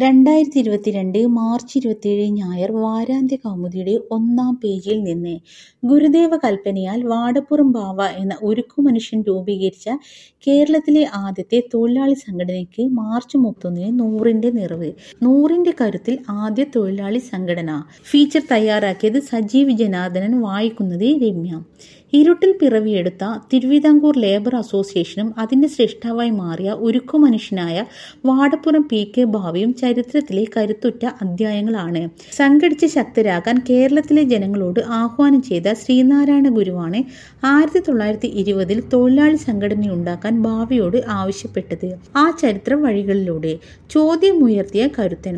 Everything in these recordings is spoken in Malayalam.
2022 മാർച്ച് 27 ഞായർ വാരാന്ത്യ കൗമുദിയുടെ 1-ാം പേജിൽ നിന്ന് ഗുരുദേവ കൽപ്പനയാൽ വാടപ്പുറം ബാവ എന്ന ഉരുക്കുമനുഷ്യൻ രൂപീകരിച്ച കേരളത്തിലെ ആദ്യത്തെ തൊഴിലാളി സംഘടനയ്ക്ക് മാർച്ച് 31 100ന്റെ നിറവ്. 100ന്റെ കരുത്തിൽ ആദ്യ തൊഴിലാളി സംഘടന. ഫീച്ചർ തയ്യാറാക്കിയത് സജീവ് ജനാർദ്ദനൻ, വായിക്കുന്നത് രമ്യ. ഇരുട്ടിൽ പിറവിയെടുത്ത തിരുവിതാംകൂർ ലേബർ അസോസിയേഷനും അതിന്റെ സൃഷ്ടാവായി മാറിയ ഉരുക്കുമനുഷ്യനായ വാടപ്പുറം PK ഭാവിയും ചരിത്രത്തിലെ കരുത്തുറ്റ അധ്യായങ്ങളാണ്. സംഘടിച്ച് ശക്തരാകാൻ കേരളത്തിലെ ജനങ്ങളോട് ആഹ്വാനം ചെയ്ത ശ്രീനാരായണ ഗുരുവാണ് 1920 തൊഴിലാളി സംഘടനയുണ്ടാക്കാൻ ഭാവിയോട് ആവശ്യപ്പെട്ടത്. ആ ചരിത്ര വഴികളിലൂടെ ചോദ്യമുയർത്തിയ കരുത്തൻ.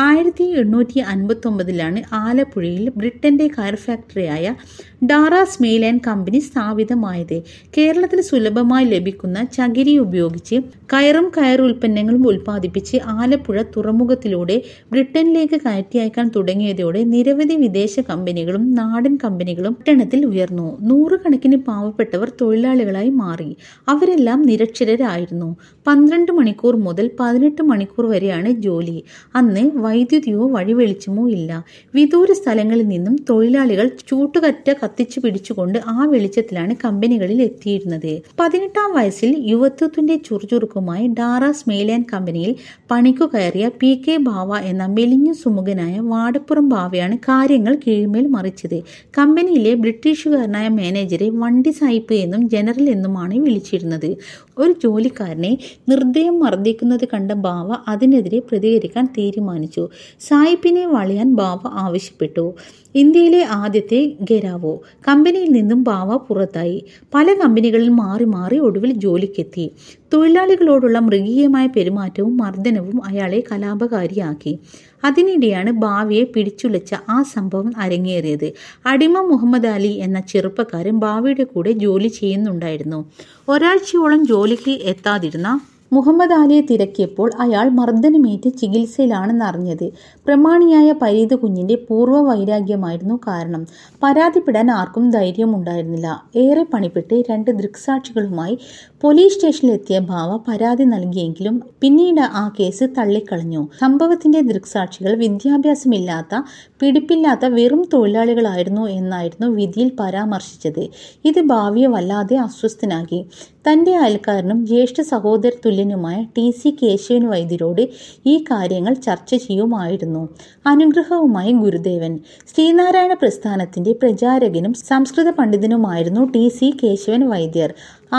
1859 ആലപ്പുഴയിൽ ബ്രിട്ടന്റെ കയർ ഫാക്ടറിയായ ഡാറാസ് മെയിൽ ആൻഡ് കമ്പനി സ്ഥാപിതമായത്. കേരളത്തിൽ സുലഭമായി ലഭിക്കുന്ന ചകിരി ഉപയോഗിച്ച് കയറും കയർ ഉൽപ്പന്നങ്ങളും ഉൽപ്പാദിപ്പിച്ച് ആലപ്പുഴ തുറമുഖത്തിലൂടെ ബ്രിട്ടനിലേക്ക് കയറ്റി അയക്കാൻ തുടങ്ങിയതോടെ നിരവധി വിദേശ കമ്പനികളും നാടൻ കമ്പനികളും പട്ടണത്തിൽ ഉയർന്നു. നൂറുകണക്കിന് പാവപ്പെട്ടവർ തൊഴിലാളികളായി മാറി. അവരെല്ലാം നിരക്ഷരരായിരുന്നു. 12 മണിക്കൂർ മുതൽ 18 മണിക്കൂർ വരെയാണ് ജോലി. അന്ന് വൈദ്യുതിയോ വഴിവെളിച്ചമോ ഇല്ല. വിദൂര സ്ഥലങ്ങളിൽ നിന്നും തൊഴിലാളികൾ ചൂട്ടുകറ്റ കത്തിച്ചു പിടിച്ചുകൊണ്ട് ആ വെളിച്ചത്തിലാണ് കമ്പനികളിൽ എത്തിയിരുന്നത്. 18-ാം വയസ്സിൽ യുവത്വത്തിന്റെ ചുറുചുറുക്കുമായി ഡാറാസ് മെയിൽ ആൻഡ് കമ്പനിയിൽ പണിക്കു കയറിയ PK ഭാവ എന്ന മെലിഞ്ഞു സുമുഖനായ വാടപ്പുറം ഭാവയാണ് കാര്യങ്ങൾ കീഴ്മേൽ മറിച്ചത്. കമ്പനിയിലെ ബ്രിട്ടീഷുകാരനായ മാനേജറെ വണ്ടി സായിപ്പ് എന്നും ജനറൽ എന്നുമാണ് വിളിച്ചിരുന്നത്. ഒരു ജോലിക്കാരനെ നിർദ്ദയം മർദ്ദിക്കുന്നത് കണ്ട ഭാവ അതിനെതിരെ പ്രതികരിക്കാൻ തീരുമാനിച്ചു. സായിപ്പിനെ വളയാൻ ഭാവ ആവശ്യപ്പെട്ടു. ഇന്ത്യയിലെ ആദ്യത്തെ ഗെരാവോ കമ്പനിയിൽ നിന്നും ഭാവ പുറത്തായി. പല കമ്പനികളിൽ മാറി മാറി ഒടുവിൽ ജോലിക്കെത്തി. തൊഴിലാളികളോടുള്ള മൃഗീയമായ പെരുമാറ്റവും മർദ്ദനവും അയാളെ കലാപകാരിയാക്കി. അതിനിടെയാണ് ഭാവിയെ പിടിച്ചുലച്ച ആ സംഭവം അരങ്ങേറിയത്. അടിമ മുഹമ്മദ് അലി എന്ന ചെറുപ്പക്കാരൻ ഭാവിയുടെ കൂടെ ജോലി ചെയ്യുന്നുണ്ടായിരുന്നു. ഒരാഴ്ചയോളം ജോലിക്ക് എത്താതിരുന്ന മുഹമ്മദ് അലിയെ തിരക്കിയപ്പോൾ അയാൾ മർദ്ദനമേറ്റ് ചികിത്സയിലാണെന്നറിഞ്ഞത്. പ്രമാണിയായ പരീത് കുഞ്ഞിന്റെ പൂർവ്വ വൈരാഗ്യമായിരുന്നു കാരണം. പരാതിപ്പെടാൻ ആർക്കും ധൈര്യമുണ്ടായിരുന്നില്ല. ഏറെ പണിപ്പെട്ട് 2 ദൃക്സാക്ഷികളുമായി പോലീസ് സ്റ്റേഷനിലെത്തിയ ഭാവ പരാതി നൽകിയെങ്കിലും പിന്നീട് ആ കേസ് തള്ളിക്കളഞ്ഞു. സംഭവത്തിന്റെ ദൃക്സാക്ഷികൾ വിദ്യാഭ്യാസമില്ലാത്ത, പിടിപ്പില്ലാത്ത വെറും തൊഴിലാളികളായിരുന്നു എന്നായിരുന്നു വിധിയിൽ പരാമർശിച്ചത്. ഇത് ഭാവിയെ വല്ലാതെ അസ്വസ്ഥനാക്കി. തന്റെ അയൽക്കാരനും ജ്യേഷ്ഠ സഹോദര തുല്യനുമായ TC കേശവൻ വൈദ്യരോട് ഈ കാര്യങ്ങൾ ചർച്ച ചെയ്യുമായിരുന്നു. അനുഗ്രഹവുമായി ഗുരുദേവൻ. ശ്രീനാരായണ പ്രസ്ഥാനത്തിന്റെ പ്രചാരകനും സംസ്കൃത പണ്ഡിതനുമായിരുന്നു TC കേശവൻ വൈദ്യർ.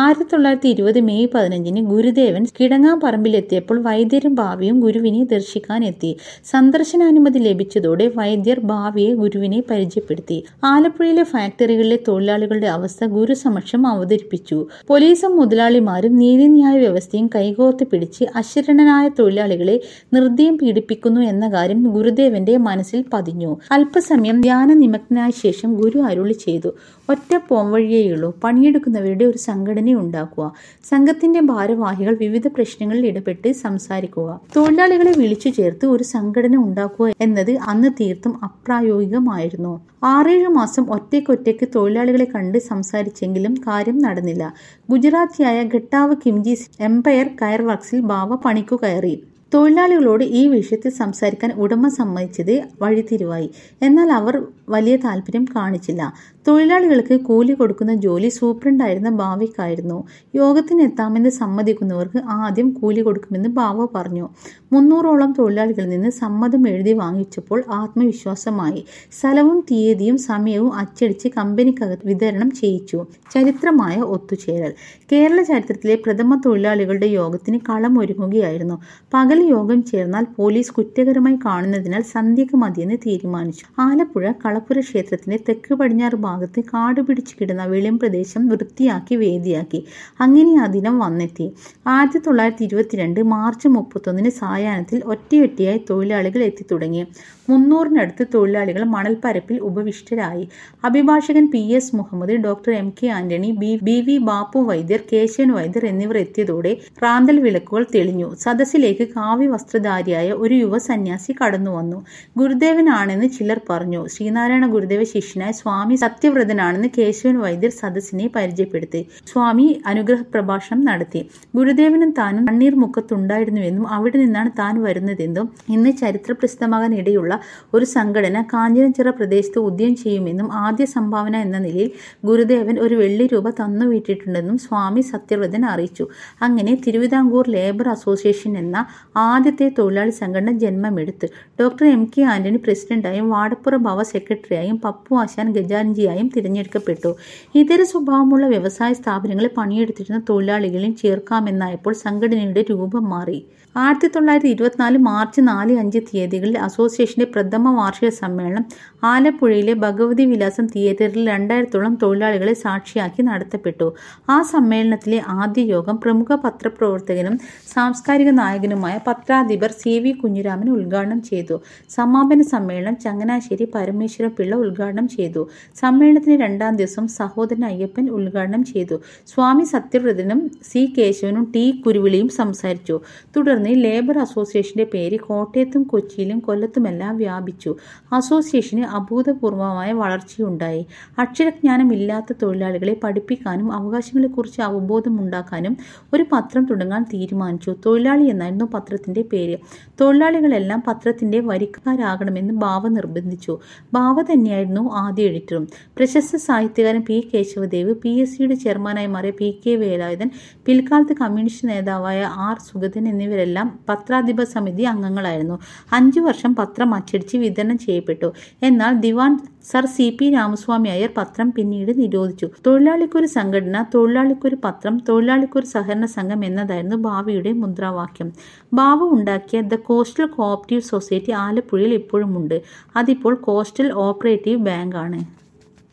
1920 മെയ് 15 ഗുരുദേവൻ കിടങ്ങാപ്പറമ്പിലെത്തിയപ്പോൾ വൈദ്യരും ഭാവിയും ഗുരുവിനെ ദർശിക്കാനെത്തി. സന്ദർശനാനുമതി ലഭിച്ചതോടെ വൈദ്യർ ഭാവിയെ ഗുരുവിനെ പരിചയപ്പെടുത്തി. ആലപ്പുഴയിലെ ഫാക്ടറികളിലെ തൊഴിലാളികളുടെ അവസ്ഥ ഗുരു സമക്ഷം അവതരിപ്പിച്ചു. പോലീസും മുതലാളിമാരും നീതിന്യായ വ്യവസ്ഥയും കൈകോർത്ത് പിടിച്ച് അശരണനായ തൊഴിലാളികളെ നിർദ്ദയം പീഡിപ്പിക്കുന്നു എന്ന കാര്യം ഗുരുദേവന്റെ മനസ്സിൽ പതിഞ്ഞു. അല്പസമയം ധ്യാന നിമഗ്നായ ശേഷം ഗുരു അരുളി ചെയ്തു: ഒറ്റ പോംവഴിയേയുള്ളൂ, പണിയെടുക്കുന്നവരുടെ ഒരു സംഘടന ഉണ്ടാക്കുക. സംഘത്തിന്റെ ഭാരവാഹികൾ വിവിധ പ്രശ്നങ്ങളിൽ ഇടപെട്ട് സംസാരിക്കുക. തൊഴിലാളികളെ വിളിച്ചു ചേർത്ത് ഒരു സംഘടന ഉണ്ടാക്കുക എന്നത് അന്ന് തീർത്തും അപ്രായോഗികമായിരുന്നു. 6-7 മാസം ഒറ്റയ്ക്കൊറ്റയ്ക്ക് തൊഴിലാളികളെ കണ്ട് സംസാരിച്ചെങ്കിലും കാര്യം നടന്നില്ല. ഗുജറാത്തിയായ ഘട്ടാവ് കിംജീസ് എംപയർ കയർ വർക്സിൽ ഭാവ പണിക്കു കയറി. തൊഴിലാളികളോട് ഈ വിഷയത്തിൽ സംസാരിക്കാൻ ഉടമ സമ്മതിച്ചത് വഴിത്തിരിവായി. എന്നാൽ അവർ വലിയ താല്പര്യം കാണിച്ചില്ല. തൊഴിലാളികൾക്ക് കൂലി കൊടുക്കുന്ന ജോലി സൂപ്രണ്ടായിരുന്ന ഭാവിക്കായിരുന്നു. യോഗത്തിനെത്താമെന്ന് സമ്മതിക്കുന്നവർക്ക് ആദ്യം കൂലി കൊടുക്കുമെന്ന് ഭാവ പറഞ്ഞു. 300ഓളം തൊഴിലാളികളിൽ നിന്ന് സമ്മതം എഴുതി വാങ്ങിച്ചപ്പോൾ ആത്മവിശ്വാസമായി. സ്ഥലവും തീയതിയും സമയവും അച്ചടിച്ച് കമ്പനിക്കകത്ത് വിതരണം ചെയ്യിച്ചു. ചരിത്രമായ ഒത്തുചേരൽ. കേരള ചരിത്രത്തിലെ പ്രഥമ തൊഴിലാളികളുടെ യോഗത്തിന് കളമൊരുങ്ങുകയായിരുന്നു. പകൽ യോഗം ചേർന്നാൽ പോലീസ് കുറ്റകരമായി കാണുന്നതിനാൽ സന്ധ്യക്ക് മതിയെന്ന് തീരുമാനിച്ചു. ആലപ്പുഴ കളപ്പുര ക്ഷേത്രത്തിന്റെ തെക്ക് പടിഞ്ഞാറ് ഭാഗത്ത് കാട് പിടിച്ചു കിടന്ന വെളിം പ്രദേശം വൃത്തിയാക്കി വേദിയാക്കി. അങ്ങനെ ആ ദിനം വന്നെത്തി. 1922 മാർച്ച് 31 സായാഹ്നത്തിൽ ഒറ്റയൊറ്റയായി തൊഴിലാളികൾ എത്തിത്തുടങ്ങി. 300-നടുത്ത് തൊഴിലാളികൾ മണൽപ്പരപ്പിൽ ഉപവിഷ്ടരായി. അഭിഭാഷകൻ PS Muhammad, doctor MK Antony, BV Bappu Vaidyar, Keshavan Vaidyar എന്നിവർ എത്തിയതോടെ റാന്തൽ വിളക്കുകൾ തെളിഞ്ഞു. സദസ്സിലേക്ക് കാവ്യ വസ്ത്രധാരിയായ ഒരു യുവ സന്യാസി കടന്നു വന്നു. ഗുരുദേവനാണെന്ന് ചിലർ പറഞ്ഞു. ശ്രീനാരായണ ശ്രീനാരായണ ഗുരുദേവ ശിഷ്യനായ സ്വാമി സത്യവ്രതനാണെന്ന് കേശവൻ വൈദ്യർ സദസ്സിനെ പരിചയപ്പെടുത്തി. സ്വാമി അനുഗ്രഹ പ്രഭാഷണം നടത്തി. ഗുരുദേവനും താനും കണ്ണീർ മുഖത്തുണ്ടായിരുന്നുവെന്നും അവിടെ നിന്നാണ് താൻ വരുന്നതെന്നും ഇന്ന് ചരിത്രപ്രസിദ്ധമാകാൻ ഇടയുള്ള ഒരു സംഘടന കാഞ്ഞിരഞ്ചിറ പ്രദേശത്ത് ഉദ്യം ചെയ്യുമെന്നും ആദ്യ സംഭാവന എന്ന നിലയിൽ ഗുരുദേവൻ ഒരു വെള്ളി രൂപ തന്നുവിട്ടിട്ടുണ്ടെന്നും സ്വാമി സത്യവ്രതൻ അറിയിച്ചു. അങ്ങനെ തിരുവിതാംകൂർ ലേബർ അസോസിയേഷൻ എന്ന ആദ്യത്തെ തൊഴിലാളി സംഘടന ജന്മമെടുത്ത്. ഡോക്ടർ MK ആന്റണി പ്രസിഡന്റായും വാടപ്പുറ ഭവ സെക്രട്ടറിയായും പപ്പു ആശാൻ ഖജാൻജിയായും തിരഞ്ഞെടുക്കപ്പെട്ടു. ഇതര സ്വഭാവമുള്ള വ്യവസായ സ്ഥാപനങ്ങളെ പണിയെടുത്തിരുന്ന തൊഴിലാളികളെയും ചേർക്കാമെന്നായപ്പോൾ സംഘടനയുടെ രൂപം മാറി. 1924 മാർച്ച് 4-5 തീയതികളിൽ അസോസിയേഷന്റെ പ്രഥമ വാർഷിക സമ്മേളനം ആലപ്പുഴയിലെ ഭഗവതി വിലാസം തിയേറ്ററിൽ 2000-ഓളം തൊഴിലാളികളെ സാക്ഷിയാക്കി നടത്തപ്പെട്ടു. ആ സമ്മേളനത്തിലെ ആദ്യ യോഗം പ്രമുഖ പത്രപ്രവർത്തകനും സാംസ്കാരിക നായകനുമായ പത്രാധിപർ CV കുഞ്ഞിരാമൻ ഉദ്ഘാടനം ചെയ്തു. സമാപന സമ്മേളനം ചങ്ങനാശ്ശേരി പരമേശ്വര പിള്ള ഉദ്ഘാടനം ചെയ്തു. സമ്മേളനത്തിന് 2-ാം ദിവസം സഹോദരൻ അയ്യപ്പൻ ഉദ്ഘാടനം ചെയ്തു. സ്വാമി സത്യവ്രതനും C കേശവനും T കുരുവിളിയും സംസാരിച്ചു. തുടർന്ന് ലേബർ അസോസിയേഷന്റെ പേര് കോട്ടയത്തും കൊച്ചിയിലും കൊല്ലത്തുമെല്ലാം വ്യാപിച്ചു. അസോസിയേഷന് അഭൂതപൂർവമായ വളർച്ചയുണ്ടായി. അക്ഷരജ്ഞാനമില്ലാത്ത തൊഴിലാളികളെ പഠിപ്പിക്കാനും അവകാശങ്ങളെക്കുറിച്ച് അവബോധമുണ്ടാക്കാനും ഒരു പത്രം തുടങ്ങാൻ തീരുമാനിച്ചു. തൊഴിലാളി എന്നായിരുന്നു പത്രത്തിന്റെ പേര്. തൊഴിലാളികളെല്ലാം പത്രത്തിന്റെ വരിക്കാരാകണമെന്ന് ബാവ നിർബന്ധിച്ചു. ബാവ തന്നെയായിരുന്നു ആദ്യ എഡിറ്ററും. പ്രശസ്ത സാഹിത്യകാരൻ P കേശവദേവ്, PSCയുടെ ചെയർമാനായി മാറിയ PK വേലായുധൻ, പിൽക്കാലത്ത് കമ്മ്യൂണിസ്റ്റ് നേതാവായ R സുഗതൻ എന്നിവരെല്ലാം പത്രാധിപ സമിതി അംഗങ്ങളായിരുന്നു. 5 വർഷം പത്രം അച്ചടിച്ച് വിതരണം ചെയ്യപ്പെട്ടു. എന്നാൽ ദിവാൻ സർ CP രാമസ്വാമി അയ്യർ പത്രം പിന്നീട് നിരോധിച്ചു. തൊഴിലാളിക്കൊരു സംഘടന, തൊഴിലാളിക്കൊരു പത്രം, തൊഴിലാളിക്കൊരു സഹകരണ സംഘം എന്നതായിരുന്നു ബാവയുടെ മുദ്രാവാക്യം. ബാവ ഉണ്ടാക്കിയ ദ കോസ്റ്റൽ കോഓപ്പറേറ്റീവ് സൊസൈറ്റി ആലപ്പുഴയിൽ ഇപ്പോഴുമുണ്ട്. അതിപ്പോൾ കോസ്റ്റൽ ഓപ്പറേറ്റീവ് ബാങ്ക് ആണ്.